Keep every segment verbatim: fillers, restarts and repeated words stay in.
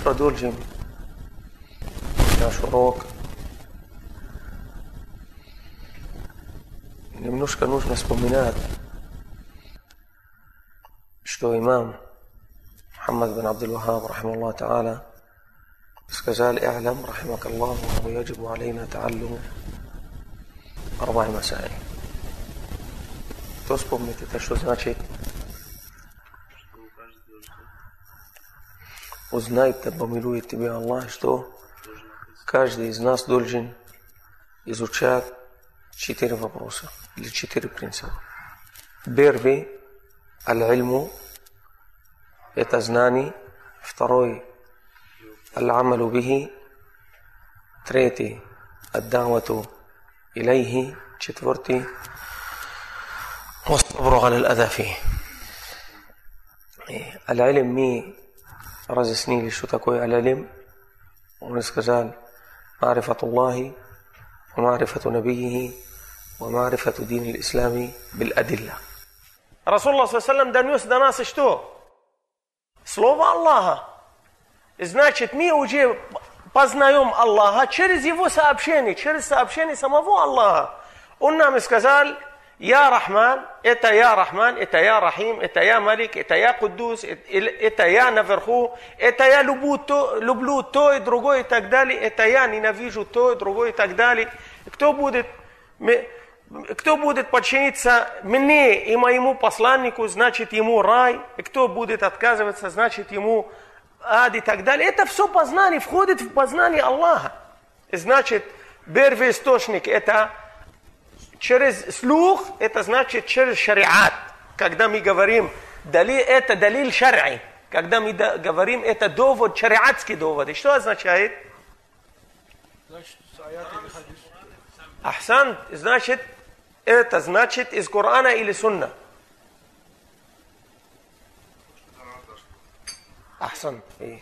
продолжим наш урок. Немножко нужно вспоминать, что имам Мухаммад бин Абдул-Ваххаб, рахимахуллах та'аля, сказал: «И'лам, рахимакаллаху, ва яджибу алейна та'аллуму арба'i масаиль». Кто вспомнит это, что значит? Узнай, да помилует тебя Аллах, что каждый из нас должен изучать четыре вопроса или четыре принципа. Первый – аль-ильму – это знание. Второй – аль-амалу бихи. Третий – ад-давату илейхи. Четвертый – вас-сабру аля аль-адha фихи. Аль-илм мы разъяснили, что такое аль-илм. Он сказал: «Ма'рифатуллахи ва ма'рифату набийихи ва ма'рифату дин аль-ислами бил-адилля». Расулуллах саллаллаху алейхи ва саллям донес до нас что? Слово Аллаха. Значит, мы уже познаем Аллаха через Его сообщение, через сообщение самого Аллаха. Он нам сказал: «Я Рахман, это я Рахман, это я Рахим, это я Малик, это я Куддус, это я наверху, это я люблю то, люблю то и другое и так далее, это я ненавижу то и другое и так далее». Кто будет, кто будет подчиниться мне и моему посланнику, значит ему рай, и кто будет отказываться, значит ему ад и так далее. Это все познание, входит в познание Аллаха. Значит, первый источник это через слух, это значит через шариат. Когда мы говорим дали, это далиль шар'и. Когда мы говорим это довод, шариатский довод. И что означает? Ахсан, значит, это значит из Корана или Сунна. Ахсан.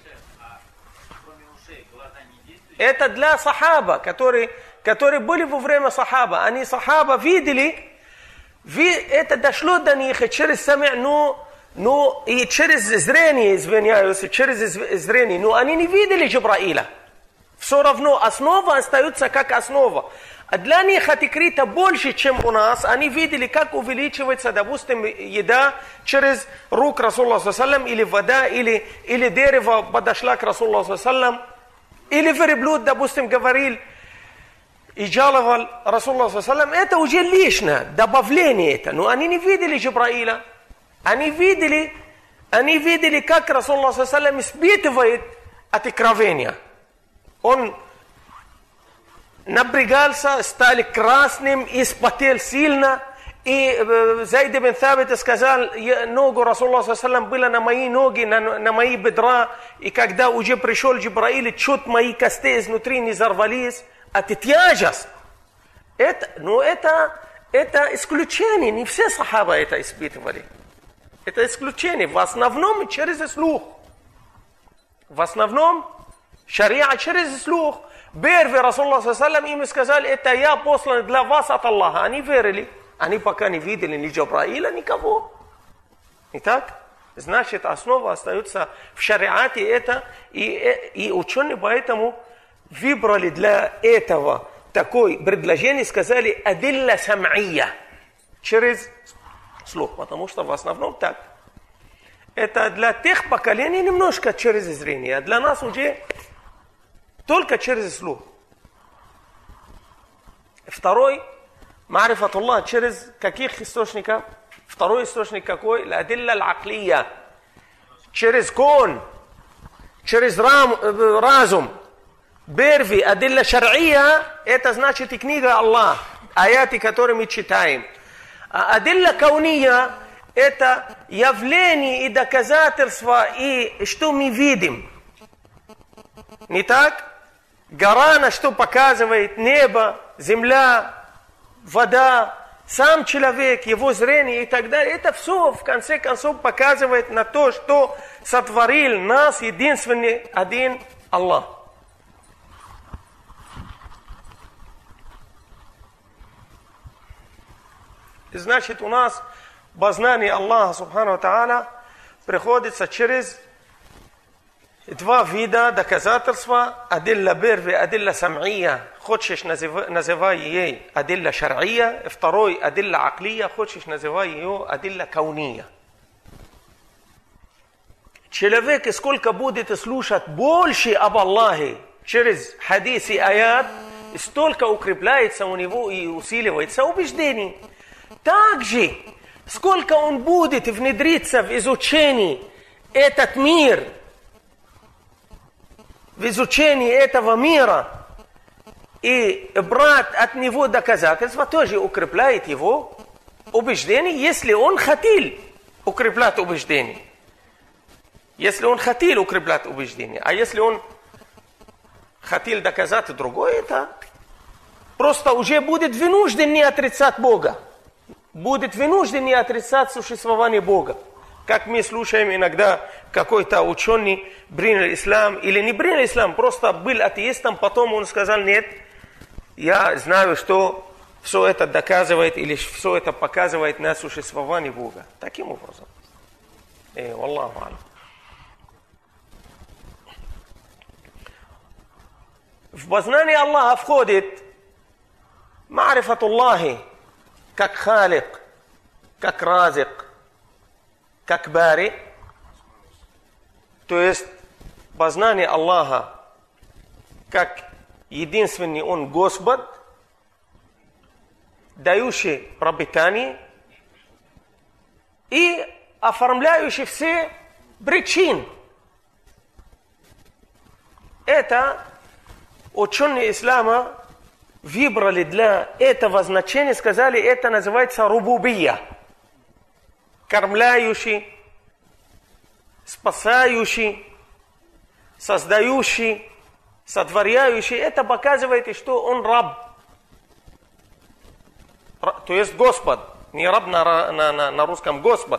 Это для сахаба, которые, которые были во время сахаба. Они сахаба видели, ви, это дошло до них через самя, ну, ну, и через зрение, извиняюсь, через зрение. Но они не видели Джибраиля. Все равно основа остается как основа. А для них открыто больше, чем у нас. Они видели, как увеличивается, допустим, еда через рук Расулуллаха саллаллаху алейхи ва саллям, или вода, или, или дерево подошла к Расулуллаху саллаллаху алейхи ва саллям. Или верблюд, допустим, говорил и жаловал Расулуллаха саллаллаху алейхи ва саллям. Это уже лишнее, добавление это. Но они не видели Джибраиля. Они видели, они видели, как Расулуллаха саллаллаху алейхи ва саллям испытывает откровения. Он напрягался, стал красным, испотел сильно. И Зайд ибн Тhabit сказал: ногу Расулуллаха саллаллаху алейхи ва саллям была на мои ноги, на, на мои бедра. И когда уже пришел Джибраиль, чуть мои кости изнутри не взорвались от тяжести. Это, ну это, это исключение. Не все сахаба это испытывали. Это исключение. В основном через слух. В основном шариа через слух. Первый Расулуллах саллаллаху алейхи ва саллям им сказал: это я послан для вас от Аллаха. Они верили. Они пока не видели ни Джибраиля, никого. Не так? Значит, основа остается в шариате это. И, и ученые поэтому выбрали для этого такое предложение, сказали адилля сам'ия. Через слух. Потому что в основном так. Это для тех поколений немножко через зрение. А для нас уже только через слух. Второй, ма'рифатуллах, через каких источников? Второй источник какой? Ладилля аль-аклия. Через кон, через рам, разум. Первый, адилля шар'ия, это значит и книга Аллах, аяты, которые мы читаем. А адилля кауния, это явление и доказательства, и что мы видим. Не так? Гора, на что показывает небо, земля, вода, сам человек, его зрение и так далее. Это все, в конце концов, показывает на то, что сотворил нас единственный один Аллах. Значит, у нас познание Аллаха, субхану ва тааля, приходится через Два вида доказательства. Адилля первый, адилля сам'ия. Хочешь, называй ей адилля шар'ия. Второй, адилля аклия. Хочешь, называй ее адилля кауния. Человек, сколько будет слушать больше об Аллахе через хадис и аят, столько укрепляется у него и усиливается убеждение. Также, сколько он будет внедриться в изучение этот мир, в изучении этого мира и брать от него доказательства, тоже укрепляет его убеждение, если он хотел укреплять убеждение. Если он хотел укреплять убеждение. А если он хотел доказать другое, это просто уже будет вынужден не отрицать Бога. Будет вынужден не отрицать существование Бога. Как мы слушаем иногда, какой-то ученый принял ислам или не принял ислам, просто был атеистом, потом он сказал: нет, я знаю, что все это доказывает или все это показывает на существование Бога. Таким образом. Эй, Аллаху алям. В познание Аллаха входит ма'рифатуллахи, как халик, как разик, как бари, то есть познание Аллаха как единственный Он Господь, дающий пропитание и оформляющий все причины. Это ученые ислама выбрали для этого значения, сказали, это называется рубубия. Кормляющий, спасающий, создающий, сотворяющий. Это показывает, что он раб. То есть Господь. Не раб на, на, на, на русском, Господь.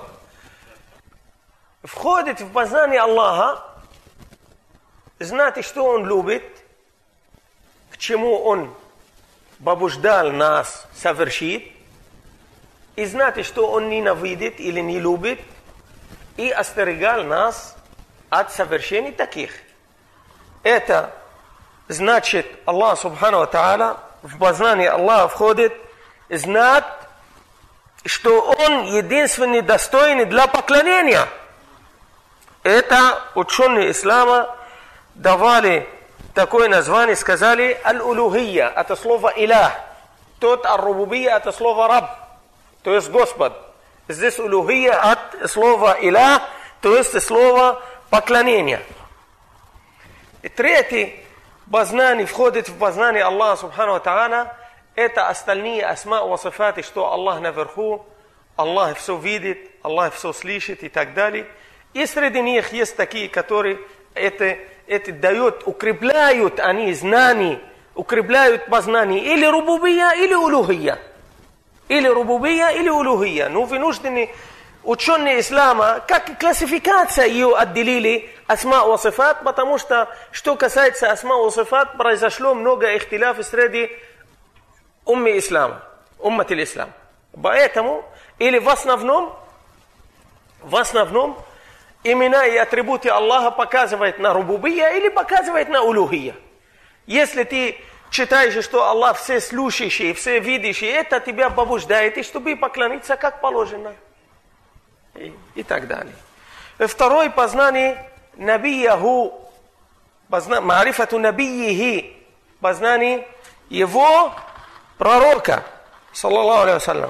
Входит в познание Аллаха, знать, что Он любит, к чему Он побуждал нас совершить, и знать, что Он ненавидит или не любит, и остерегал нас от совершений таких. Это значит, Аллах Субхану ва Тааля, в познание Аллаха входит знать, что Он единственный достойный для поклонения. Это ученые ислама давали такое название, сказали аль-улухия, это слово илях. Тот ар-рубубия, это слово раб, то есть Господь. Здесь улухия от слова илях, то есть слово поклонение. И третье познание входит в познание Аллаха Субхану ва Тааля. Это остальные асма ва сифаты, что Аллах наверху, Аллах все видит, Аллах все слышит и так далее. И среди них есть такие, которые это, это дают, укрепляют они знания, укрепляют познание или рубубия, или улухия. Или рубубия, или улухия. Ну, вынуждены ученые ислама, как классификация ее отделили асма ва сифат, потому что, что касается асма ва сифат, произошло много ихтиляф среди умми ислама, уммати ислам. Поэтому, или в основном, в основном, имена и атрибуты Аллаха показывают на рубубия или показывают на улухия. Если ты читаешь, что Аллах все слушающий, все видящий, это тебя побуждает, и чтобы поклониться как положено. И, и так далее. Второе познание набияху, ма'рифату набиихи, познание его пророка, саллаллаху алейхи ва саллям.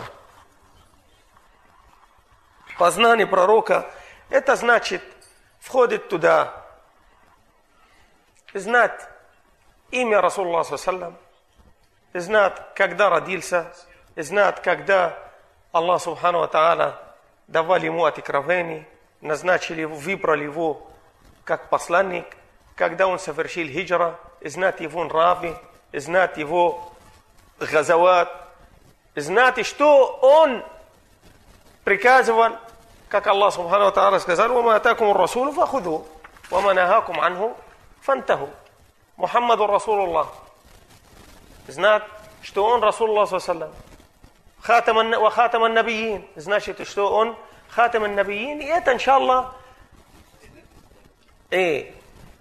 Познание пророка, это значит, входит туда, знать имя Расулуллаха саллаллаху алейхи ва саллям, знать, когда родился, знать, когда Аллах Субхану ва Тааля давал ему откровение, назначили его, выбрали его как посланник, когда он совершил хиджра, знать его нравы, знать его газават, знать, что он приказывал, как Аллах Субхану ва Тааля сказал: «Вама атакум ар-расулу фахудху, вама нахакум анху фантаху». Мухаммаду Расулуллах. Знать, что он Расулуллах саллаллаху алейхи ва саллям, ва хатам ан-набиин, значит, что он хатам ан-набиин, и это, иншаллах, и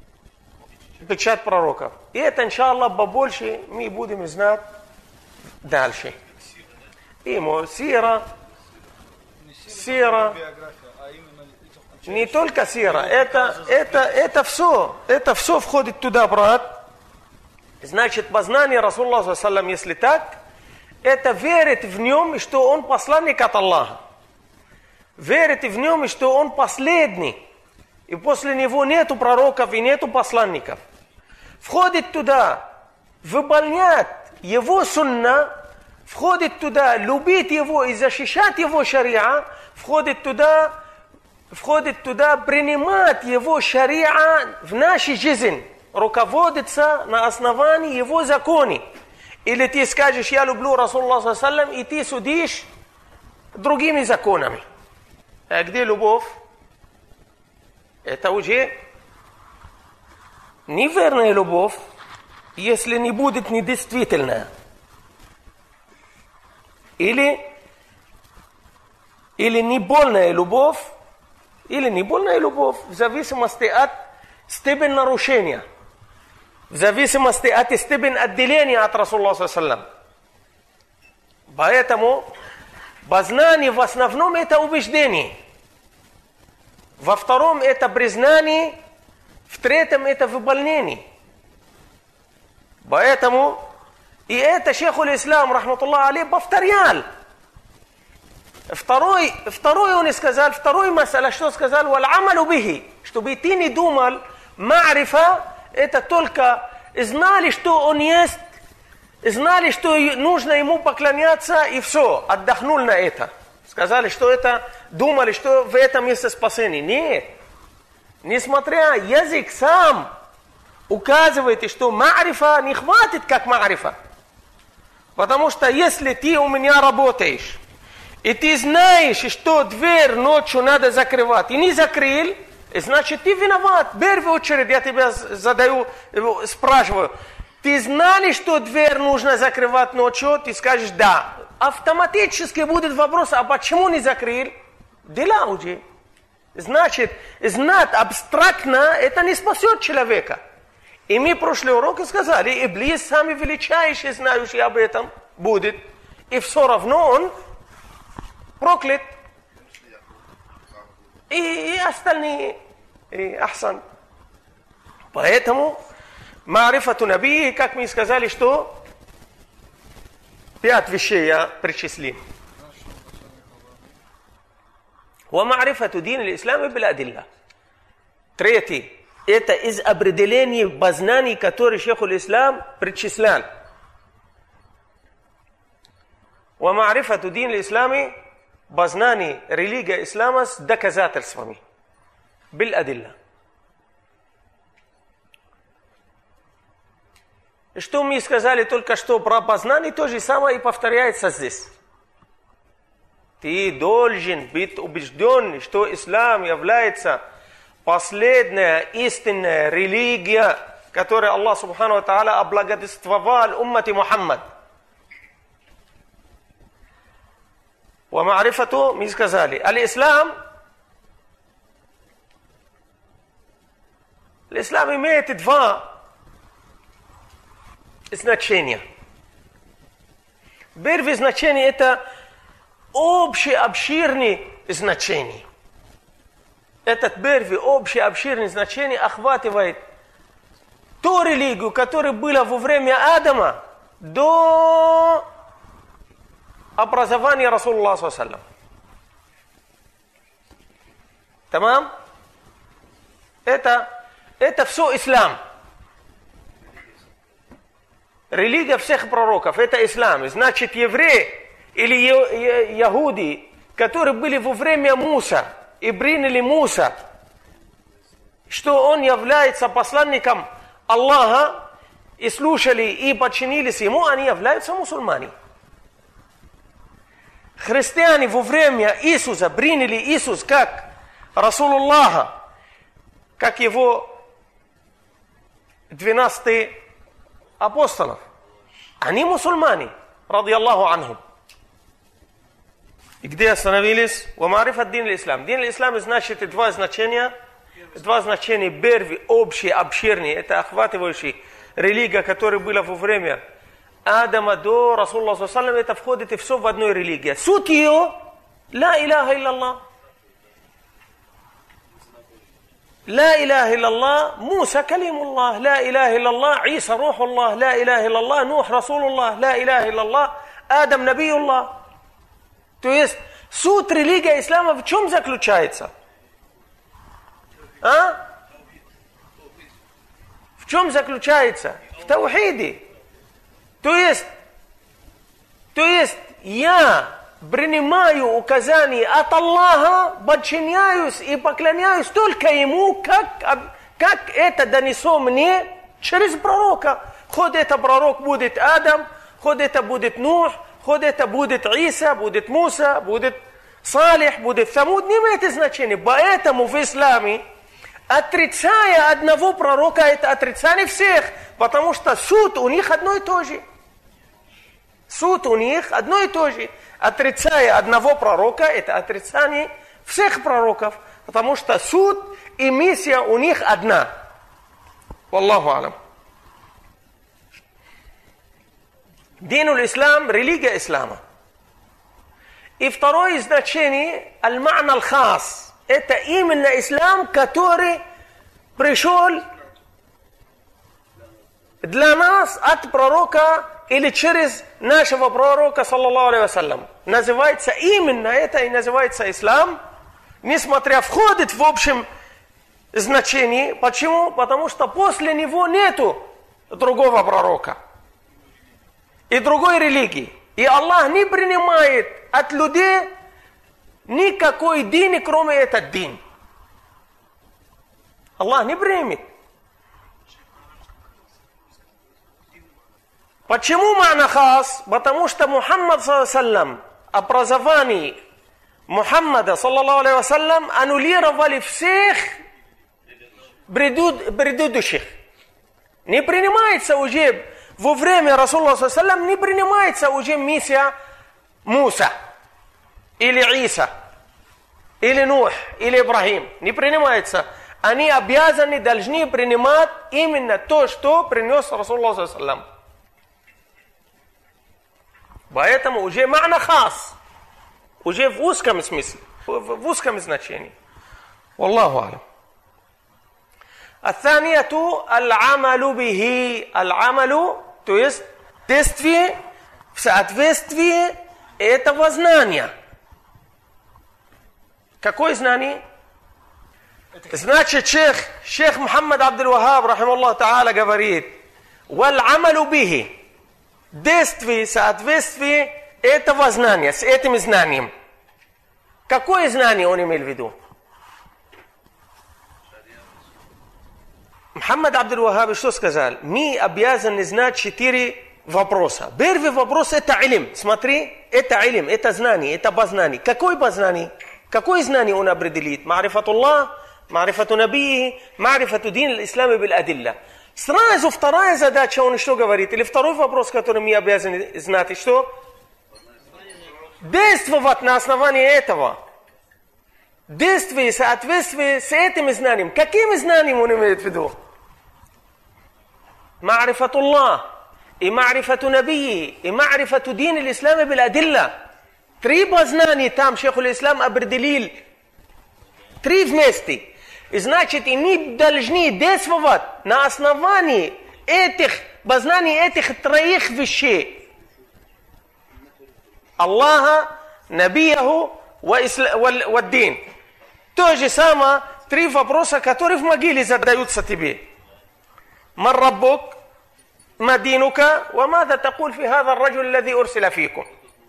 печать пророков. И это, иншаллах, побольше мы будем знать дальше. Ему сира, сира, не только сира, это, это, это все, это все входит туда, брат. Значит, познание Расулуллаха, саллаллаху алейхи ва саллям, если так, это верить в нем, что он посланник от Аллаха. Верить в нем, что он последний. И после него нету пророков и нету посланников. Входит туда, выполнять его сунна, входит туда, любить его и защищать его шариа, входит туда, входит туда, принимать его шариа в нашей жизни, руководиться на основании его законов. Или ты скажешь, я люблю Расулуллаха, саллаллаху алейхи ва саллям, и ты судишь другими законами. А где любовь? Это уже неверная любовь, если не будет недействительная. Или, или небольная любовь, или небольная любовь, в зависимости от степени нарушения, в зависимости от степени отделения от Расулуллаха, саллаллаху алейхи ва саллям. Поэтому познание в основном это убеждение. Во втором это признание, в третьем это выполнение. Поэтому и это шейх аль-Ислам, рахматуллах алейх, повторял. Второй, второй он сказал, второй мас'аля, что сказал, валь-амалу бихи, чтобы ты не думал, ма'рифа, это только знали, что он есть, знали, что нужно ему поклоняться, и все, отдохнули на это. Сказали, что это, думали, что в этом есть спасение. Нет. Несмотря, язык сам указывает, что ма'рифа не хватит, как ма'рифа. Потому что если ты у меня работаешь, и ты знаешь, что дверь ночью надо закрывать, и не закрыл, значит ты виноват. В первую очередь я тебя задаю, спрашиваю, ты знали, что дверь нужно закрывать ночью? Ты скажешь да. Автоматически будет вопрос, а почему не закрыл? Дела уже. Значит, знать абстрактно, это не спасет человека. И мы в прошлый урок сказали, Иблис самый величайший, знающий об этом, будет. И все равно он проклят. И, и остальные. И ахсан. Поэтому, ма'рифату наби, как мы сказали, что пять вещей я причислил. Ва ма'рифату дин аль-ислам бил адилля. Третий. Это из определений познаний, которые шейх аль-Ислам причислял. Ва ма'рифату дин аль-ислам, познаний религии ислама с доказательствами. Бил адилля. Что мы сказали только что про познание, то же самое и повторяется здесь. Ты должен быть убежден, что ислам является последняя истинная религия, которую Аллах Субхану ва Тааля облагодетельствовал уммати Мухаммад. Ва ма'рифату, мы сказали, аль-ислам, ислам имеет два значения. Первое значение это общее обширное значение. Этот первый общее обширное значение охватывает ту религию, которая была во время Адама до образования Расулуллаха, саллаллаху алейхи ва саллям. Тамам? Это, это все ислам. Религия всех пророков, это ислам. Значит, евреи или яхуди, которые были во время Муса и приняли Муса, что он является посланником Аллаха, и слушали и подчинились ему, они являются мусульмане. Христиане во время Иисуса приняли Иисус как Расулуллаха, как его двенадцать апостолов. Они мусульмане, ради Аллаху анхум. И где остановились? Ва ма'рифат дин аль-ислам. Дин аль-ислам значит два значения. два значения. Первый, общий, обширный, это охватывающий религия, которая была во время Адама до Расулла, это входит и все в одной религии. Суть ее, ла иляха илляллах. لا إله إلا الله موسى كليم الله لا إله إلا الله عيسى روح الله لا إله إلا الله نوح رسول الله لا إله إلا الله آدم نبي الله. То есть суть религии ислама в чем заключается? А? В чем заключается? В таухиде. То есть, то есть я принимаю указания от Аллаха, подчиняюсь и поклоняюсь только Ему, как, как это донесло мне через пророка. Хоть это пророк будет Адам, хоть это будет Нух, хоть это будет Иса, будет Муса, будет Салих, будет Самуд, не имеет значения. Поэтому в исламе, отрицая одного пророка, это отрицание всех, потому что суть у них одно и то же. Суть у них одно и то же. Отрицая одного пророка, это отрицание всех пророков, потому что суть и миссия у них одна. Валлаху алям. Дин ислам, религия ислама. И второе значение, аль-ма'на аль-хас, это именно ислам, который пришел для нас от пророка или через нашего пророка, саллаллаху алейхи вассалям. Называется именно это и называется ислам, несмотря входит в общем значении. Почему? Потому что после него нету другого пророка и другой религии. И Аллах не принимает от людей никакой дин, кроме этого дин. Аллах не примет. Почему ма'на хас? Потому что Мухаммад саллаллаху образование Мухаммада саллаллаху алейхи вассалям аннулировали всех предыдущих. Не принимается уже во время Расулла саллаллаху не принимается уже миссия Муса или Иса или Нух или Ибрахим. Не принимается. Они обязаны, должны принимать именно то, что принес Расулла саллаллаху. Поэтому уже ма'на хас, уже в узком смысле, в узком значении. Валлаху алям. Ат-танiyatu аль-амалу бихи. Аль-амалу, то есть действие в соответствии этого знания. Какое знание? Значит, шейх, шейх Мухаммад Абдул-Вахаб, рахимахуллах та'аля, говорит, валь-амалу бихи. Действие, соответствие этого знания, с этим знанием. Какое знание он имел в виду? Мухаммад Абдул-Вахаб что сказал? Мы обязаны знать четыре вопроса. Первый вопрос это илм. Смотри, это илм, это знание, это познание. Какое познание? Какое знание он определит? Ма'рифатуллах, ма'рифату набии, ма'рифату дин аль-ислами бил-адилля. Сразу вторая задача, он что говорит? Или второй вопрос, который мы обязаны знать, и что? Действовать на основании этого. Действие, соответствие с этим знанием. Каким знанием он имеет в виду? Ма'рифатуллах, и ма'рифату набии, и ма'рифату дин аль-ислами бил-адилля. Три познания там шейх аль-ислам определил. Три вместе. И значит, и мы должны действовать на основании этих познаний, этих троих вещей. Аллаха, Набияху, Ваддин. То же самое, три вопроса, которые в могиле задаются тебе. Ман раббук, ма динука, ва мада такуль фи хаза ар-раджул алладhi урсила фикум.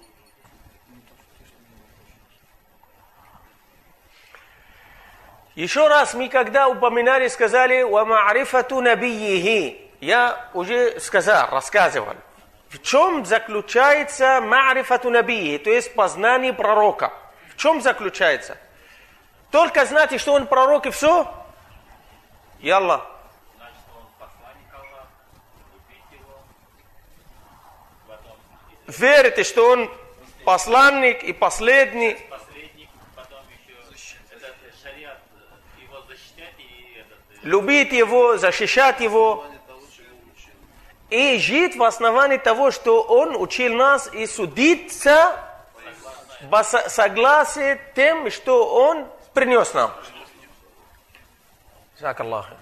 Еще раз мы когда упоминали, сказали «Ва ма'рифату набийихи». Я уже сказал, рассказывал. В чем заключается ма'рифату набийихи, то есть познание пророка? В чем заключается? Только знать, что он пророк и все? Ялла. Значит, он посланник Аллаха, любить его, потом... Верите, что он посланник и последний? Последник, потом еще этот шариат его защищать и любить его, защищать его и жить в основании того, что он учил нас, и судиться в согласии тем, что он принес нам. جزاك الله خير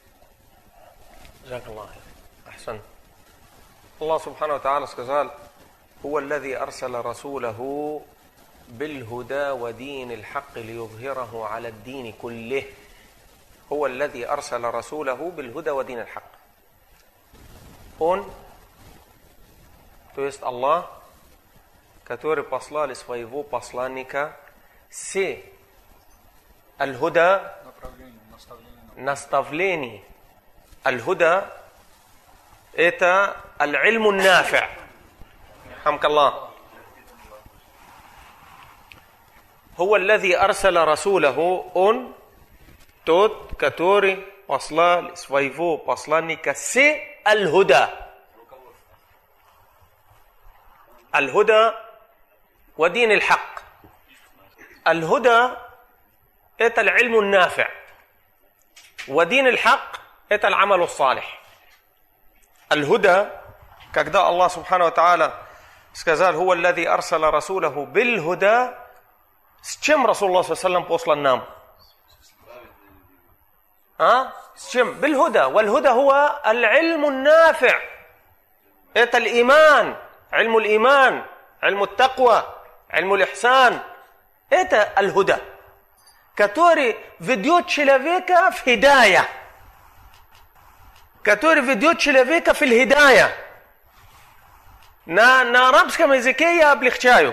جزاك الله خير أحسن. الله سبحانه وتعالى сказал: هو الذي أرسل رسوله بالهدى ودين الحق ليظهره على الدين كله. هو الذي أرسل رسوله بالهدى ودين الحق. Он, то есть Аллах, который послал своего посланника с аль-худа, наставлений. Аль-худа – это аль-ильму нафи'. Хамкаллах. هو الذي أرسل رسوله. Он тот, который послал своего посланника с аль-худа. Аль-худа ва дин аль-хак. Аль-худа – это аль-ильму нафи'. Ва дин аль-хак – это аль-амалу салих. Аль-худа, когда Аллах Субхану ва Тааля сказал: «Хуа аллази арсала расулаху биль-худа», с чем Расулуллах саллаллаху алейхи ва саллям послан нам? А? С чем? Биль-худа. Валь-худа хуа аль-ильму нафи'. Это аль-иман. Ильму аль-иман. Ильму аль-таква. Ильму аль-ихсан. Это аль-худа, который ведет человека в хидая. Который ведет человека в хидая. На, на арабском языке я облегчаю.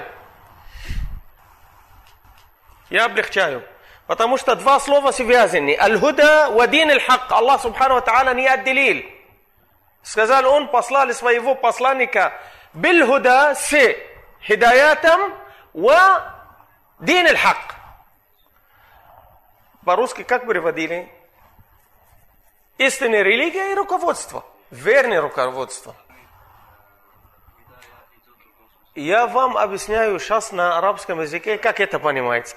Я облегчаю. Потому что два слова связаны. Аль-худа ва дин аль-хак. Аллах Субхану ва Тааля не отделил. Сказал, он послал своего посланника биль-худа с хидаятом ва дин аль-хак. По-русски как переводили? Истинная религия и руководство. Верное руководство. Я вам объясняю сейчас на арабском языке, как это понимается.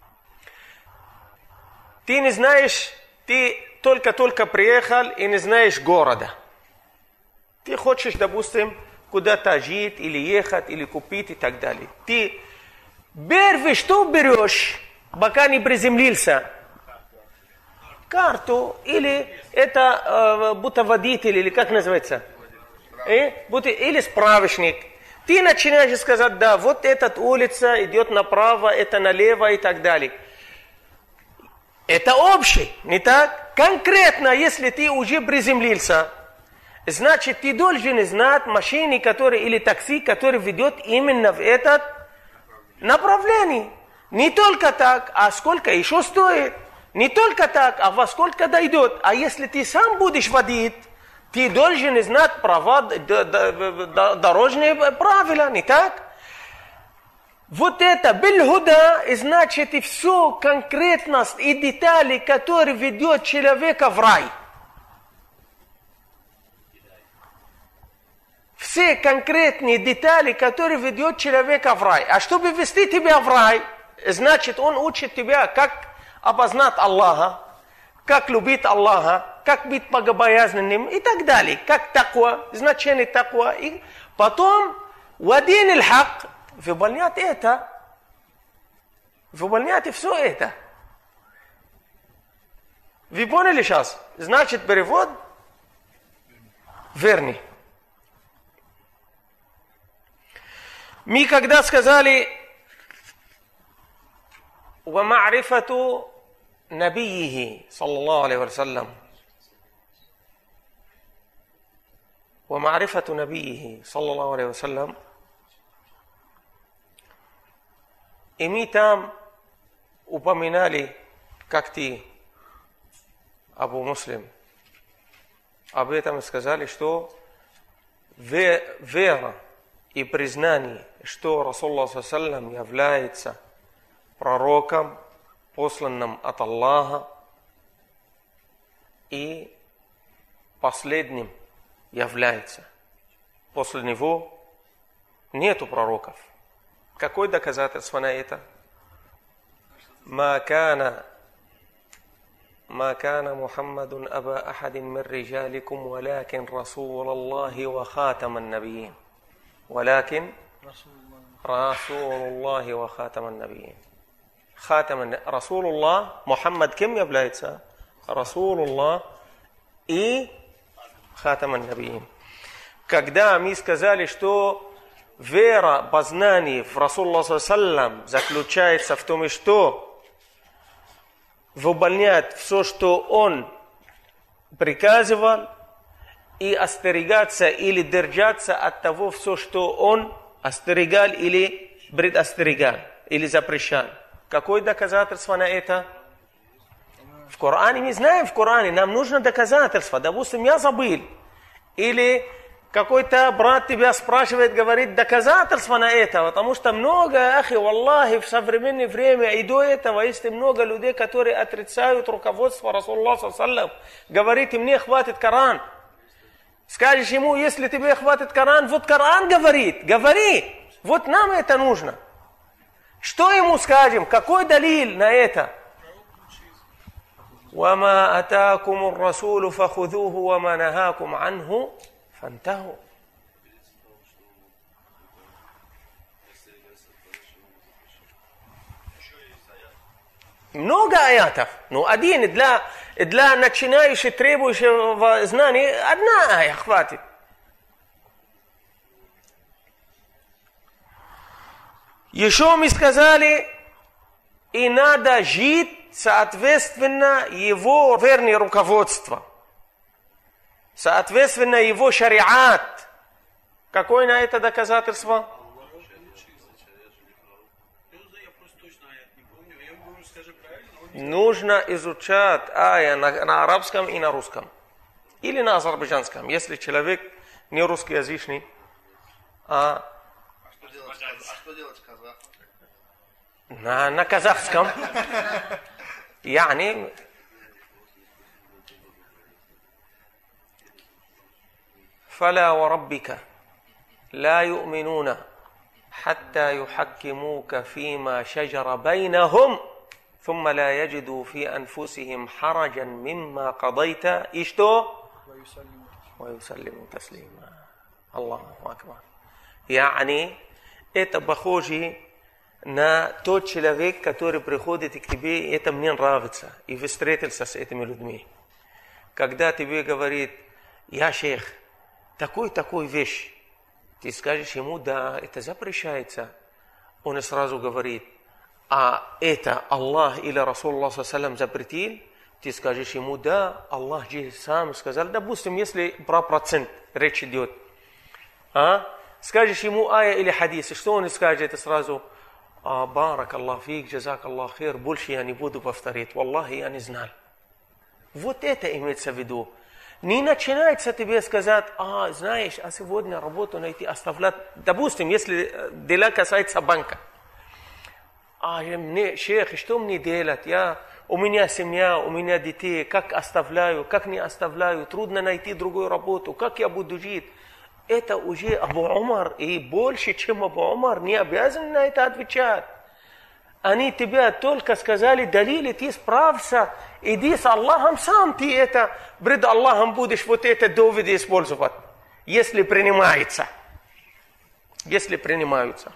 Ты не знаешь, ты только-только приехал и не знаешь города. Ты хочешь, допустим, куда-то жить, или ехать, или купить и так далее. Ты первый что берешь, пока не приземлился? Карту, или это э, будто водитель, или как называется? Э? Будто, или справочник. Ты начинаешь сказать: да, вот эта улица идет направо, это налево и так далее. Это общий, не так? Конкретно, если ты уже приземлился, значит, ты должен знать машины, которые, или такси, который ведет именно в это направление. Не только так, а сколько еще стоит. Не только так, а во сколько дойдет. А если ты сам будешь водить, ты должен знать права, дорожные правила, не так? Вот это биль-худа, значит, и все конкретность и детали, которые ведет человека в рай. Все конкретные детали, которые ведет человека в рай. А чтобы ввести тебя в рай, значит, он учит тебя, как обознать Аллаха, как любить Аллаха, как быть богобоязненным и так далее. Как таква, значение таква. И потом, вадин аль-хак, выполнять это. Выполнять все это. Вы поняли сейчас? Значит, перевод верный. Мы когда сказали ومعرفة نبيه صلى الله عليه وسلم ومعرفة نبيه صلى الله عليه وسلم, и мы там упоминали, как ты, Абу Муслим, об этом сказали, что вера и признание, что Расулуллах саллаллаху алейхи ва саллям является пророком, посланным от Аллаха, и последним является. После него нету пророков. Какое доказательство на это? Ма кана ما كان محمد أبا أحد من رجالكم ولكن رسول الله وخاتم النبيين ولكن رسول الله وخاتم النبيين خاتم الن... رسول الله Muhammad kim является? Расулуллах и Хатам ан-Набиин. Когда мы сказали, что вера, познание в Расулуллах саллям заключается в том, что выполнять все, что он приказывал, и остерегаться или держаться от того, все, что он остерегал или предостерегал, или запрещал. Какое доказательство на это? В Коране мы знаем, в Коране нам нужно доказательство. Допустим, я забыл. Или какой-то брат тебя спрашивает, говорит, доказательства на это. Потому что много, ахи, валлахи, в современное время и до этого есть много людей, которые отрицают руководство Расулуллаха саллям. Говорит, и мне хватит Коран. Скажешь ему, если тебе хватит Коран, вот Коран говорит, говори. Вот нам это нужно. Что ему скажем? Какой далиль на это? وَمَا أَتَاكُمُ الرَّسُولُ فَخُذُوهُ وَمَا نَهَاكُمْ عَنْهُ فَانْتَهُوا. Много аятов. Ну, один для, для начинающих, требующих знаний, одна ая хватит. Еще мы сказали, и надо жить соответственно его, вернее, руководство. Соответственно его шариат. Какое на это доказательство? Нужно изучать ая на, на арабском и на русском. Или на азербайджанском, если человек не русскоязычный, а А что делать казахам? на, на казахском. يعني فلا وربك لا يؤمنون حتى يحكموك فيما شجر بينهم ثم لا يجدوا في أنفسهم حرجا مما قضيت إشتو ويسلموا تسليما. الله أكبر. يعني это похоже на тот человек, который приходит к тебе, это мне нравится, и вы встретился с этими людьми. Когда тебе говорит, я шейх, такой-такой вещь, ты скажешь ему, да, это запрещается. Он сразу говорит, а это Аллах или Расулуллах саллям запретил, ты скажешь ему, да, Аллах же сам сказал, допустим, если про процент речь идет, а? Скажешь ему ая или хадис, что он скажет, это сразу, а, барак Аллах фик, джазак Аллах хир, больше я не буду повторить, валлахи, я не знал. Вот это имеется в виду. Не начинается тебе сказать, а, знаешь, а сегодня работу найти, оставлять, допустим, если дела касается банка. А мне, шейх, что мне делать? Я, у меня семья, у меня детей, как оставляю, как не оставляю, трудно найти другую работу, как я буду жить? Это уже Абу Умар, и больше, чем Абу Умар, не обязан на это отвечать. Они тебе только сказали, далили, ты справься, иди с Аллахом сам, ты это, пред Аллахом будешь вот это доводы использовать, если принимается. Если принимаются.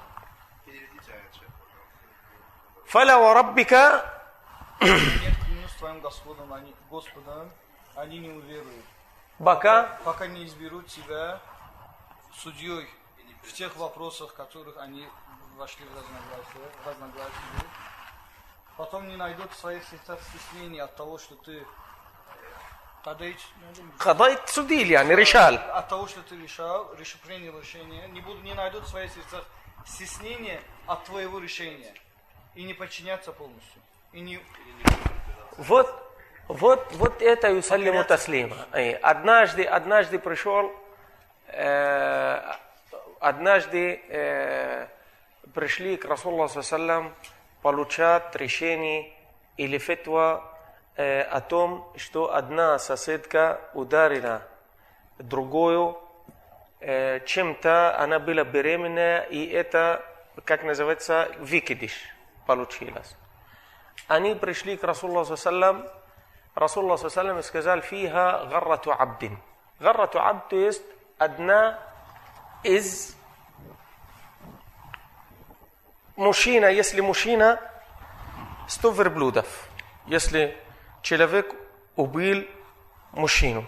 Фаля ва раббика. Нет, клянусь твоим Господом, они, Господом, они не уверуют. Пока? Пока не изберут тебя судьей в тех вопросах, в которых они вошли в разногласия, разногласия. Потом не найдут в своих сердцах стеснения от того, что ты кадайт, Кадайт судили, а не решал. от того, что ты решал, реш, принял решение, не, будут, не найдут в своих сердцах стеснения от твоего решения и не подчиняться полностью. И не... Вот, вот, вот это юсаллиму таслима. Однажды, однажды пришел, э, однажды э, пришли к Расулуллаху саллям получать решение или фетва э, о том, что одна соседка ударила другую э, чем-то, она была беременная, и это, как называется, выкидыш получилось. Они пришли к Расулуллаху саллям, Расулла саллаллаху алейхи сказал: «Фиха гаррату абдин». Гаррату абд, то есть одна из мужчина, если мужчина, сто верблюдов. Если человек убил мужчину,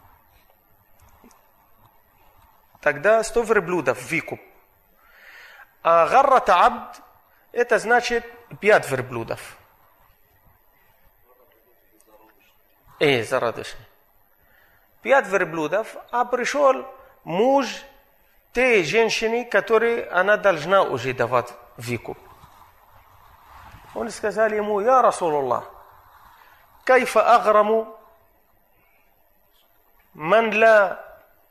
тогда сто верблюдов выкуп. А гаррата абд — это значит пять верблюдов. Эй, зародышный. Пять верблюдов, а пришел муж той женщины, которой она должна уже давать выкуп. Он сказал ему: «Я Расулуллах, кайфа аграму ман ла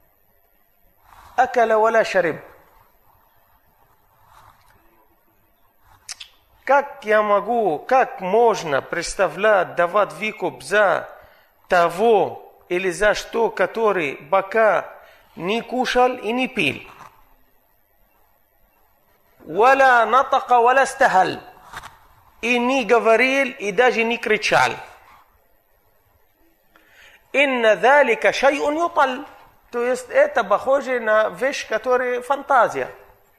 акала вала шариб». Как я могу, как можно представлять, давать выкуп за того или за что, который пока не кушал и не пил? «Валя натака, валя стахаль». И не говорил, и даже не кричал. «Инна залика шай'ун юталь». То есть это похоже на вещь, которая фантазия.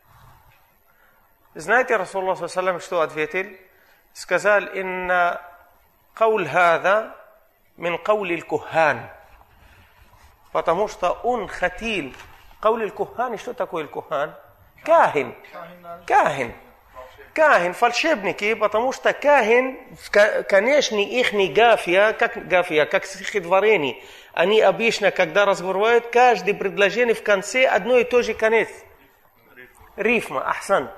Знаете, Расулуллах саллаллаху алейхи ва саллям что ответил? Сказал: «Инна кауль хада мин каули аль-кухан». Потому что он хотел. Каули аль-кухан, что такое аль-кухан? Кахин. Кахин. Кахин, фальшивники, потому что кахин, конечно, их не гафия, как гафия, как стихотворение. Они обычно, когда разговаривают, каждое предложение в конце одно и то же конец. Рифма, ахсан.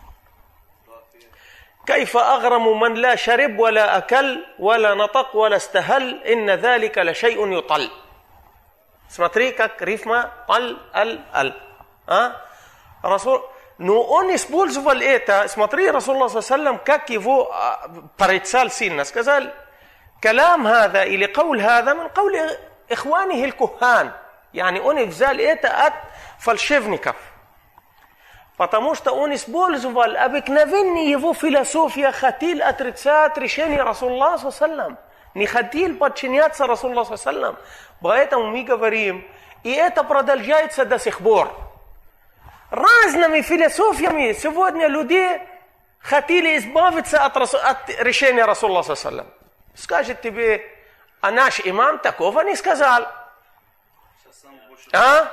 كيف أغرم من لا شرب ولا أكل ولا نطق ولا استهل إن ذلك لشيء يطل. Смотри, как рифма ал, аль, аль. А? Расул... Но он использовал это. Смотри, Расулуллах саллаллаху алейхи ва саллям, как его порицал сильно. Сказал: «Калам хада или кауль хада мин каули ихванихи аль-кухан». Yani он взял это от фальшивников. Потому что он использовал обыкновенную его философию, хотел отрицать решение Расулуллаха саллаллаху алейхи ва саллям. Не хотел подчиняться Расулуллаху саллаллаху алейхи ва саллям. Поэтому мы говорим, и это продолжается до сих пор. Разными философиями сегодня люди хотели избавиться от, от решения Расулуллаха саллаллаху алейхи ва саллям. Скажет тебе: а наш имам такого не сказал. А?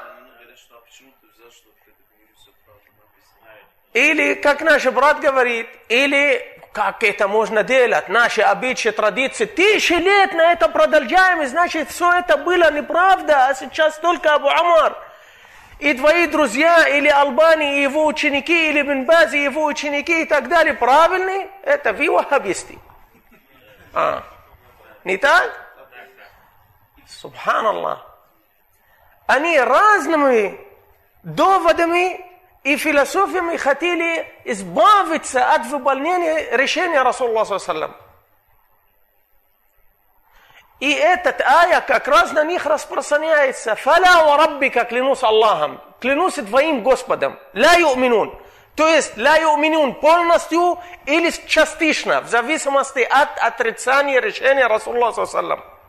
Или, как наш брат говорит, или как это можно делать, наши обычаи, традиции, тысячи лет на это продолжаем, и значит, все это было неправда, а сейчас только Абу Амар и твои друзья, или Албани и его ученики, или Бин Баз и его ученики и так далее, правильные, это вы ваххабисты. А. Не так? Субханаллах. Они разными доводами и философиями хотели избавиться от выполнения решения Расулуллаха саллаллаху алейхи ва саллям. И этот ая как раз на них распространяется. «Фаля ва раббика», клянусь Аллахом, клянусь твоим Господом, «ла ю'минун». То есть «ла ю'минун» полностью или частично, в зависимости от отрицания решения Расулуллаха саллаллаху алейхи ва саллям.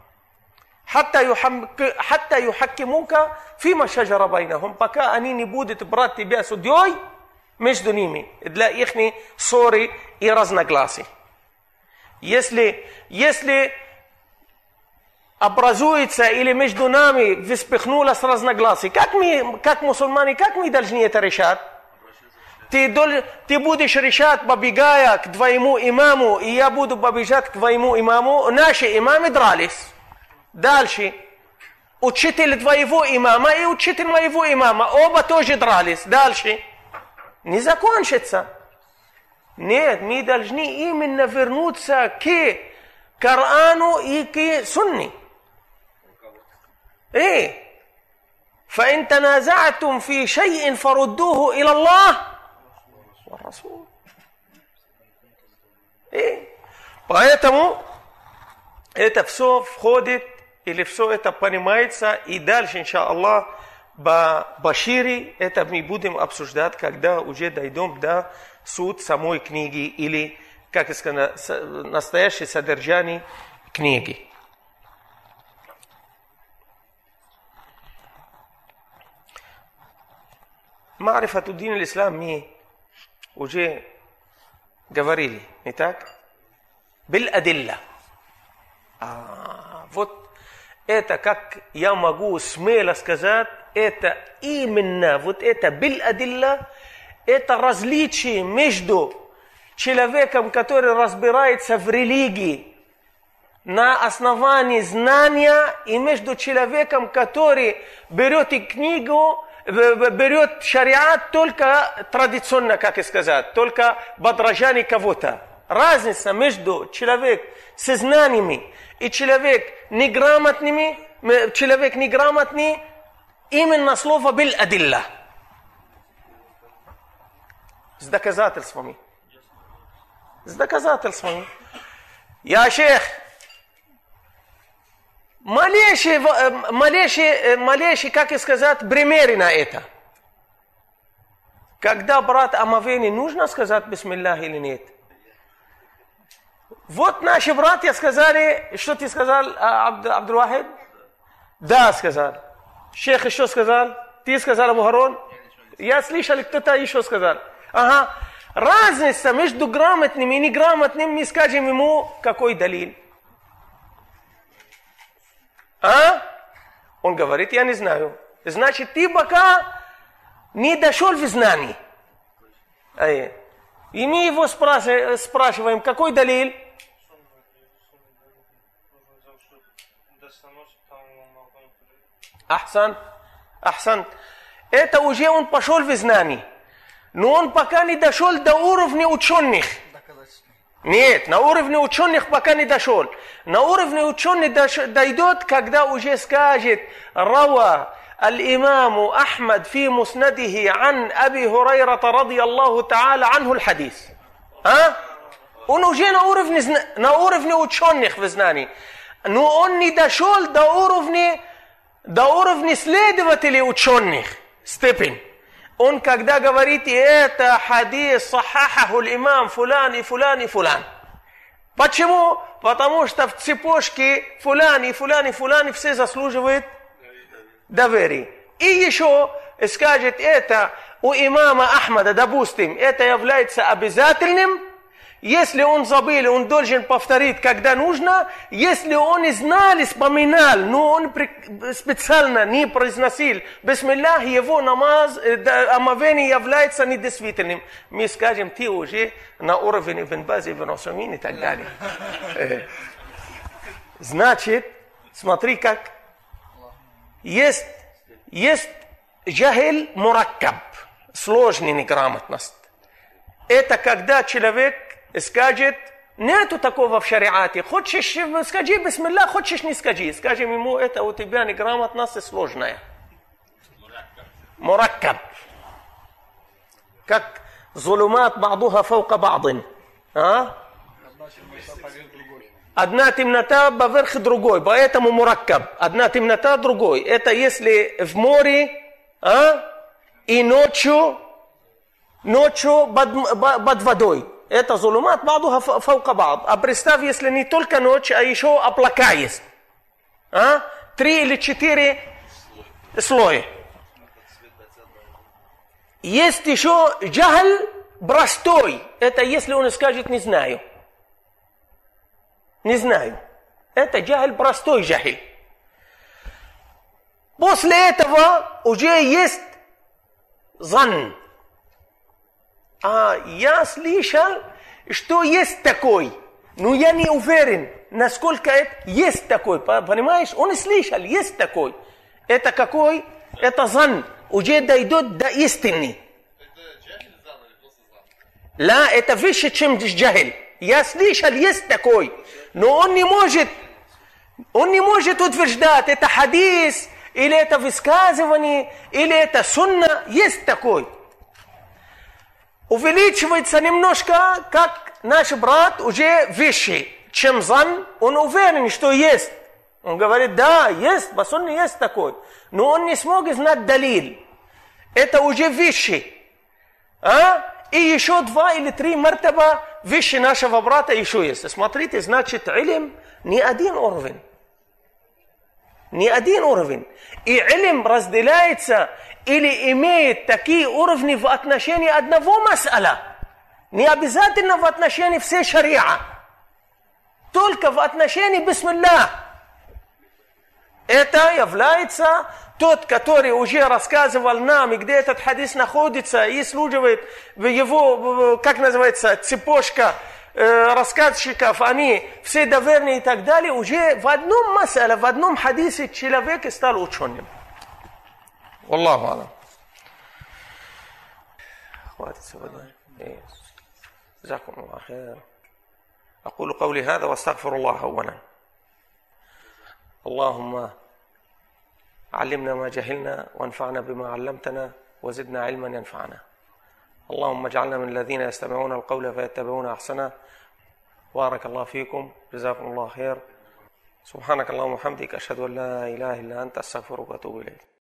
«Хатта юхаккимука фима шаджара байнахум», пока они не будут брать тебя судьей между ними для их ссоры и разногласий. Если, если образуется или между нами вспыхнулось разногласие, как мы, как мусульмане, как мы должны это решать? Ты, ты будешь решать, побегая к твоему имаму, и я буду побежать к твоему имаму. Наши имамы дрались. Дальше. Учитель твоего имама и учитель моего имама. Оба тоже дрались. Дальше. Не закончится. Нет, мы должны именно вернуться к Корану и к Сунне. Эй. فإن تنازعتم في شيء فردوه إلى الله والرسول. Эй. Поэтому это все входит, или все это понимается, и дальше, иншаллах, башири, это мы будем обсуждать, когда уже дойдем до суть самой книги, или, как сказать, настоящее содержание книги. Марифату дин ислам мы уже говорили, не так? Бил адилля. А, вот это, как я могу смело сказать, это именно вот это бил адилля, это различие между человеком, который разбирается в религии на основании знания, и между человеком, который берет и книгу, берет шариат только традиционно, как и сказать, только подражание кого-то. Разница между человеком со знаниями и человек неграмотными, человек неграмотный, именно слово бил адилля. С доказательствами. С доказательствами. Я шейх. Малейшие, малейшие, малейшие, как и сказать, примеры на это. Когда брат омовение, нужно сказать бисмиллах или нет? Вот наши братья сказали, что ты сказал, Абд, Абдул-Вахид? Да, сказал. Шейх еще сказал? Ты сказал, Абу Харун? Я слышал, кто-то еще сказал. Ага. Разница между грамотным и неграмотным, мы скажем ему, какой далиль. А? Он говорит, я не знаю. Значит, ты пока не дошел в знании. И мы его спрашиваем, какой далиль? Ахсан, Ахсан. Это уже он пошел в знании. Но он пока не дошел до уровня ученых. Нет, на уровне ученых пока не дошел. На уровне ученых дойдет, когда уже скажет «Рава الإمام أحمد في مسنده عن أبي هريرة رضي الله تعالى عنه الحديث». А? Он уже на уровне, на уровне ученых в знании. Но он не дошел до уровня, до уровня следователей ученых. Степень. Он когда говорит, это хадис сахахаху имам фулан и фулан и фулан. Почему? Потому что в цепочке фулан и фулан и фулан все заслуживают доверия. И еще скажет, это у имама Ахмада, допустим, это является обязательным. Если он забыл, он должен повторить, когда нужно. Если он знал, вспоминал, но он специально не произносил бисмиллах, его намаз, омовение является недействительным. Мы скажем, ты уже на уровне Ибн Баз, Ибн Усаймин и так далее. Значит, смотри как. Есть, есть джахиль мураккаб, сложная неграмотность. Это когда человек скажет, нету такого в шариате. Хочешь, скажи бисмиллах, хочешь, не скажи. Скажем ему, это у тебя неграмотность сложная. Мураккаб. Как зулумат ба'духа фаука ба'дин. А? Одна темнота поверх другой, поэтому мураккаб. Одна темнота другой. Это если в море, а? И ночью, ночью под, под водой. Это зулумат ба'духа фаука ба'д. А представь, если не только ночь, а еще облака есть. А? Три или четыре слоя. Есть еще джахл простой. Это если он скажет не знаю. Не знаю. Это джахл простой джахл. После этого уже есть зан. А я слышал, что есть такой. Но я не уверен, насколько это есть такой. Понимаешь? Он слышал, есть такой. Это какой? Это зан. Уже дойдет до истины. Это джахиль зан или просто зан? Ла, это выше, чем джахиль. Я слышал, есть такой. Но он не может, он не может утверждать, это хадис, или это высказывание, или это сунна. Есть такой. Увеличивается немножко, как наш брат уже выше, чем зан. Он уверен, что есть. Он говорит, да, есть, по сунне есть такой. Но он не смог знать далиль. Это уже выше. А? И еще два или три мартаба выше нашего брата еще есть. Смотрите, значит, илм не один уровень. ni один уровень. И илм разделяется или имеет такие уровни в отношении одного мас'аля. Не обязательно в отношении всей шариа. Только в отношении бисмилля. Это является тот, который уже рассказывал нам, и где этот хадис находится, и служит в его, как называется, цепочка э, рассказчиков, они все доверные и так далее, уже в одном мас'але, в одном хадисе человек стал ученым. Аллаху алам. Хватит сегодня. جزاكم الله خير. أقول قولي هذا واستغفر الله أولا. اللهم علمنا ما جهلنا وانفعنا بما علمتنا وزدنا علما ينفعنا. اللهم اجعلنا من الذين يستمعون القول فيتبعون أحسنه. بارك الله فيكم. جزاكم الله خير. سبحانك اللهم وبحمدك أشهد أن لا إله إلا أنت أستغفرك وأتوب إليك.